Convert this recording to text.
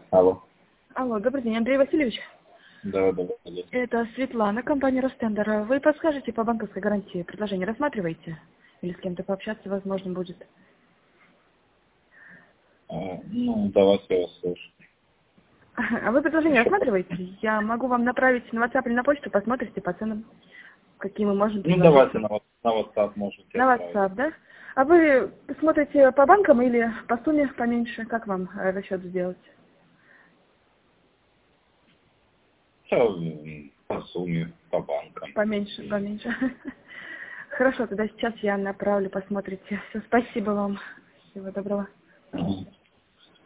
Алло. Алло, добрый день, Андрей Васильевич. Да, добрый день. Это Светлана, компания Ростендер. Вы подскажете по банковской гарантии предложение рассматриваете? Или с кем-то пообщаться возможно будет? Давайте я вас слышу. А вы предложение рассматриваете? Я могу вам направить на WhatsApp или на почту, посмотрите по ценам, какие мы можем предложить. Давайте на WhatsApp можете На отправить. WhatsApp, да? А вы смотрите по банкам или по сумме поменьше? Как вам расчет сделать? По сумме, по банкам. Поменьше, поменьше. Хорошо, тогда сейчас я направлю, посмотрите. Все, спасибо вам. Всего доброго.